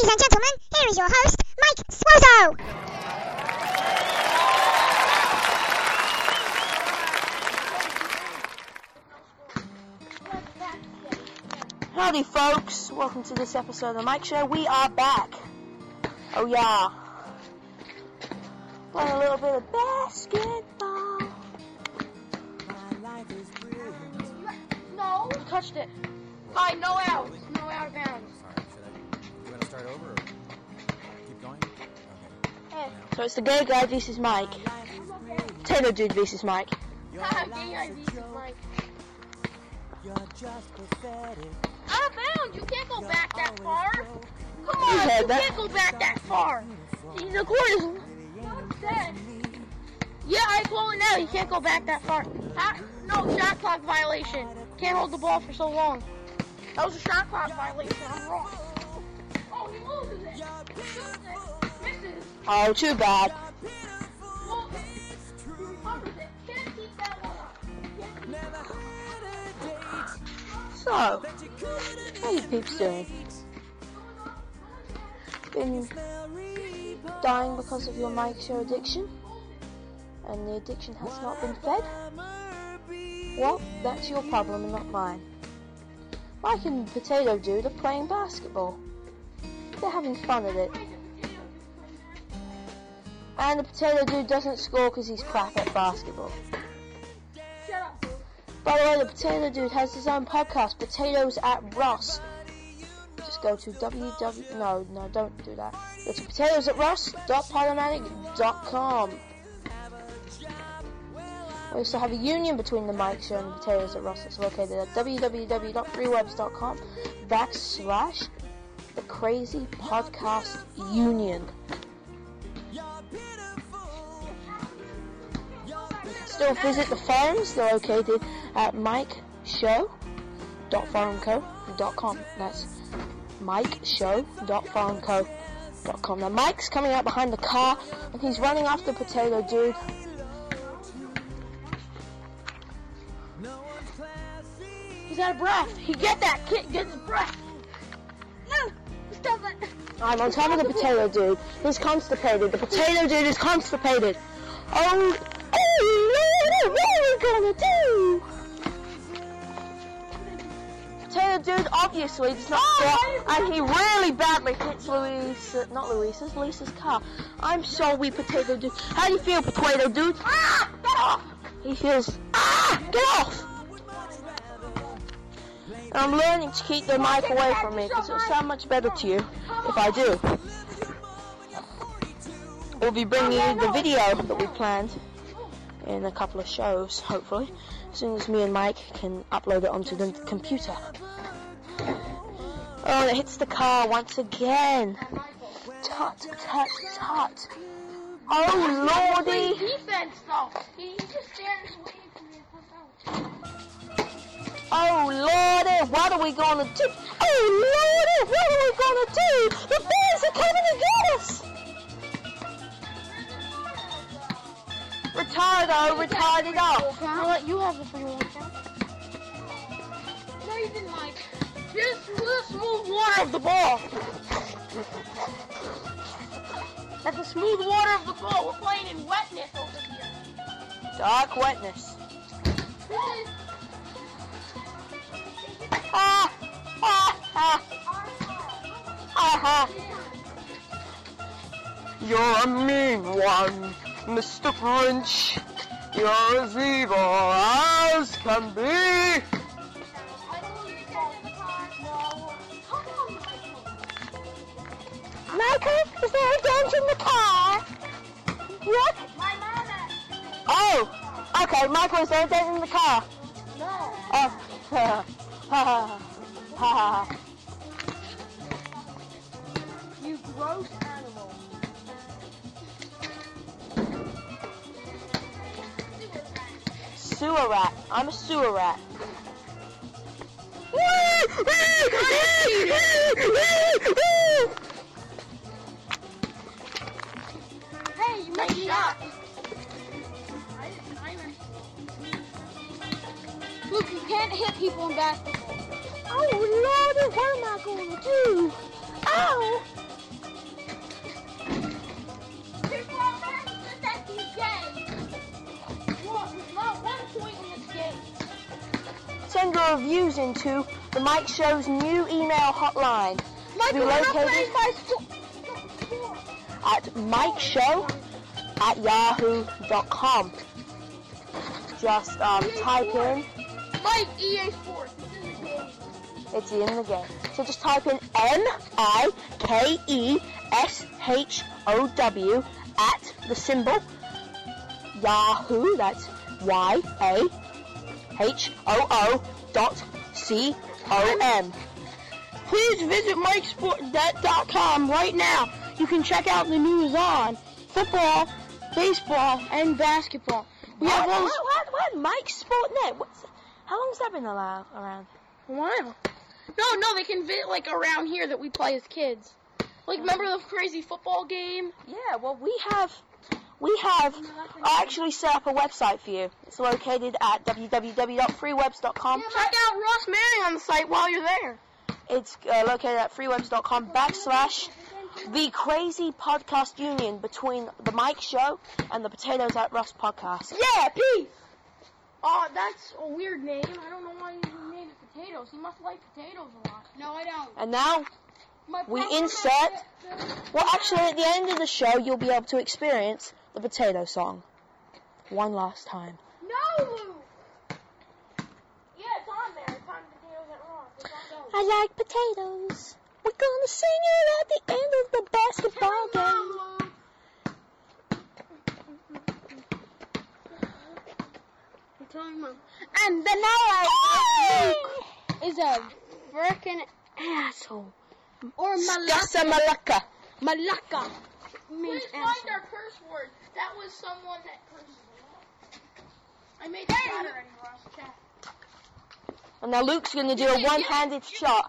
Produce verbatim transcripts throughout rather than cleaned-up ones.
Ladies and gentlemen, here is your host, Mike Swozo. Howdy folks, welcome to this episode of the Mike Show. We are back. Oh yeah. Playing a little bit of basketball. No, you touched it. Alright, no out. No out of bounds. Alright, should I... You want to start over or keep going? Okay. Hey. So it's the gay guy versus Mike. Potato dude versus Mike. Haha, gay guy versus Mike. Out of bounds. You can't go back that far. Come You on, heard you that. can't go back that far. See, the court is dead. Yeah, I call it now. You can't go back that far. Ah, no, shot clock violation. Can't hold the ball for so long. That was a shot clock violation. I'm wrong. Oh, he loses it. Shoots it. Misses. Oh, too bad. Well, he recovers it. Can't keep that one up. Can't keep that one up. So, how you peeps doing? Been dying because of your Mike Show addiction? And the addiction has not been fed? Well, that's your problem and not mine. Mike and Potato Dude are playing basketball. They're having fun at it. And the Potato Dude doesn't score because he's crap at basketball. Shut up, dude. By the way, the Potato Dude has his own podcast, Potatoes at Ross. Just go to www... No, no, don't do that. Go to potatoes at ross dot podomatic dot com. We also have a union between the Mike Show and the Potatoes at Ross. It's located at www dot freewebs dot com backslash the Crazy Podcast Union. You can still visit the forums. They're located at mike show dot forum co dot com. That's mike show dot forum co dot com. Now Mike's coming out behind the car and he's running after Potato Dude. He's out of breath. He get that kid gets his breath. No, stop it. I'm on top of the Potato Dude. He's constipated. The Potato Dude is constipated. Oh, oh Lord, what are we gonna do? Potato Dude obviously does not Oh, score, and he really badly hits Louise, uh, not Louise's, Lisa's car. I'm sorry, Potato Dude. How do you feel, Potato Dude? Ah, get off. He feels, ah, get off! And I'm learning to keep the mic away from me, because it'll sound much better to you if I do. We'll be bringing you the video that we planned in a couple of shows, hopefully, as soon as me and Mike can upload it onto the computer. Oh, and it hits the car once again. Tut, tut, tut. Oh, lordy. Defense though. He he just stands waiting for me to put out. Oh, lordy, what are we gonna do? Oh, lordy, what are we gonna do? The bears are coming to get us. Retardo, retarded off. I'll let you have the free one. No, you didn't, Mike. Just the smooth water of the ball. That's the smooth water of the ball. We're playing in wetness over here. Dark wetness. This is Ah, ah, ah, ah, You're a mean one, Mister French. You're as evil as can be. Michael, is there a dent in the car? What? my mama. Oh, okay, Michael, is there a dent in the car? No. Oh, ha ha ha. You gross animal. Sewer rat. I'm a sewer rat. Hey, you made me up. Look, you can't hit people in basketball. Oh, Lordy, what am I going to do? Ow! your reviews into the Mike Show's new email hotline. Michael, Be we're not located- playing my school. at Mike Show at yahoo dot com. Just um, type in, Mike, E A Sports. This is the game. it's in the game. So just type in M I K E S H O W at the symbol Yahoo, that's Y A H O O dot C O M. Please visit Mike Sport dot com right now. You can check out the news on football, baseball, and basketball. We What, have all what, what, what? Mike Sportnet? What's, how long has that been allowed, around? Wow. No, no, they can visit like around here that we play as kids. Like, remember the crazy football game? Yeah, well, we have, we have actually set up a website for you. It's located at w w w dot free webs dot com. Check out Ross Manning on the site while you're there. It's uh, located at free webs dot com backslash the crazy podcast union between the Mike Show and the Potatoes at Rust podcast. Yeah, peace. Oh, that's a weird name. I don't know why you named it potatoes. He must like potatoes a lot. No, I don't. And now, My we papa insert, made it. well, actually, at the end of the show, you'll be able to experience the potato song one last time. No, Lou. Yeah, it's on there. It's on potatoes at Ross. It's on those. I like potatoes. We're gonna sing it at the end of the basketball game. I'm telling Mom. And the now is a frickin' asshole. Or Scassa malaka. Malaka. Malaka. Please find our curse word. That was someone that curses a lot. I made that already, Ross. Chat. And now Luke's gonna do a one-handed shot.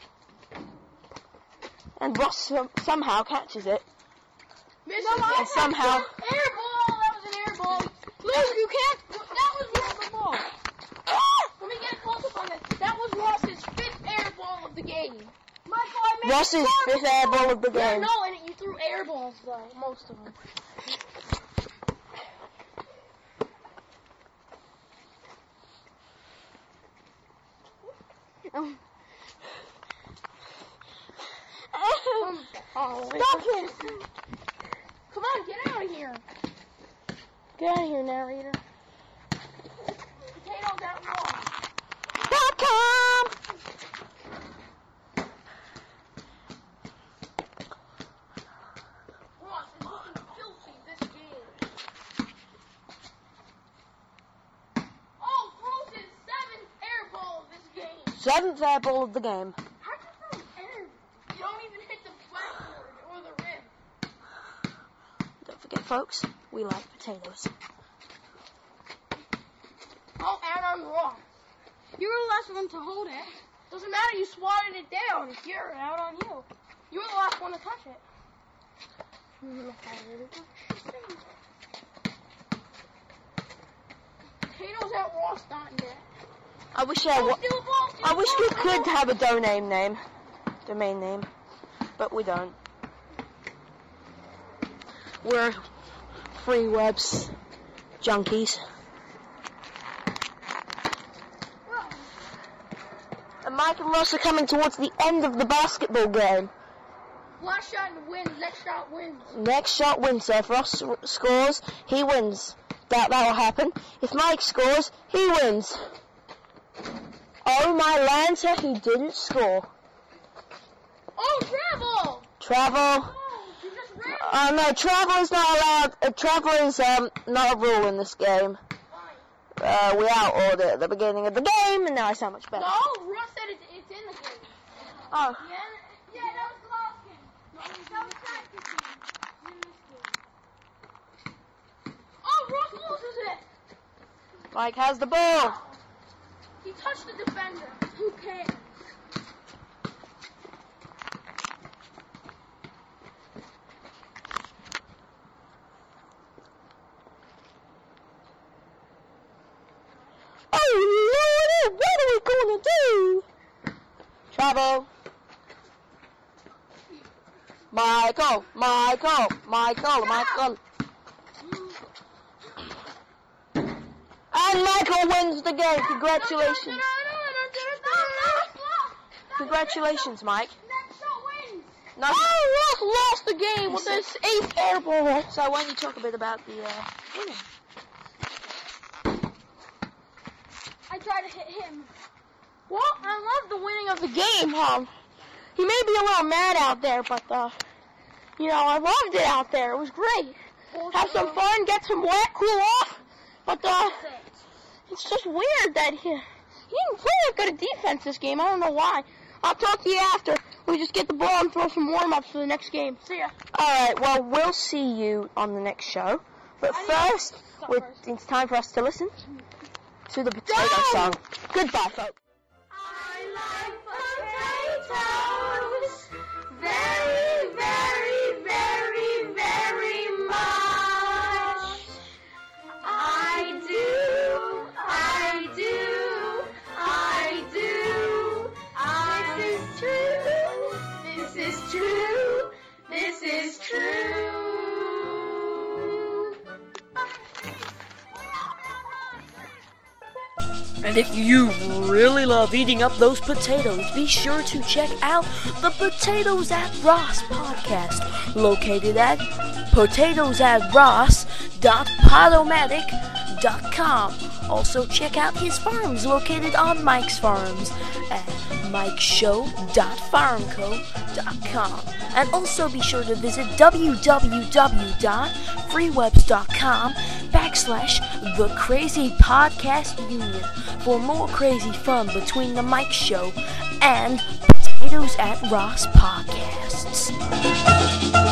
And Ross um, somehow catches it. Miss No, I and somehow- Air ball! That was an air ball. Luke, you can't. That was Ross's ball. Let me get a close up on this. That was Ross's fifth air ball of the game. Michael, I made Ross's four fifth air ball of the Yeah, game. no, and you threw air balls though, most of them. Um, um, oh, Stop it! Come on, get out of here. Get out of here, narrator. Potatoes out raw. Dot com. Ross is looking filthy this game. Oh, throws his seventh air ball of this game. Seventh air ball of the game. How'd you throw an air? You don't even hit the backboard or the rim. Don't forget, folks, we like potatoes. Oh, and on Ross. You were the last one to hold it. Doesn't matter, you swatted it down. You're out on you. You were the last one to touch it. Potatoes at Ross dot net. I wish I, wa- Steal the ball, steal I the wish ball, we steal could the ball. have a domain name, domain name, but we don't. We're free webs junkies. And Mike and Ross are coming towards the end of the basketball game. Last shot and win. Next shot wins. Next shot wins. So if Ross r- scores, he wins. Doubt that will happen. If Mike scores, he wins. Oh my Lancer, he didn't score. Oh, travel! Travel. Oh, you just ran. Uh, no, travel is not allowed. Uh, travel is um, not a rule in this game. Uh, we outlawed it at the beginning of the game, and now I sound much better. No, Russ said it's, it's in the game. Oh, Yeah, yeah, that was the last game. No, that was practice game. In this game. Oh, Russ loses it. Mike has the ball. He touched the defender. Who cares? Oh, Lordy, what are we going to do? Travel. Michael, Michael, Michael, Michael. And Michael wins the game. Congratulations. No, no, no, no, Congratulations, Mike. No. I almost lost the game with this eighth air ball. So why don't you talk a bit about the uh, winning? I tried to hit him. Well, I love the winning of the game, huh? He may be a little mad out there, but, uh, you know, I loved it out there. It was great. Have some fun, get some wet, cool off. But, uh, it's just weird that he, he didn't play that good a defense this game. I don't know why. I'll talk to you after. We just get the ball and throw some warm-ups for the next game. See ya. Alright, well, we'll see you on the next show. But first, with, it's time for us to listen to the potato Go! song. Goodbye, folks. I like potatoes very, very, very, very much. I do, I do, I do. This is true, this is true, this is true. And if you really love eating up those potatoes, be sure to check out the Potatoes at Ross podcast, located at potatoes at ross dot podomatic dot com. Also check out his farms located on Mike's Farms at mike show dot farm co dot com. And also be sure to visit w w w dot freewebs dot com backslash the Crazy Podcast Union for more crazy fun between the Mike Show and Potatoes at Ross podcasts.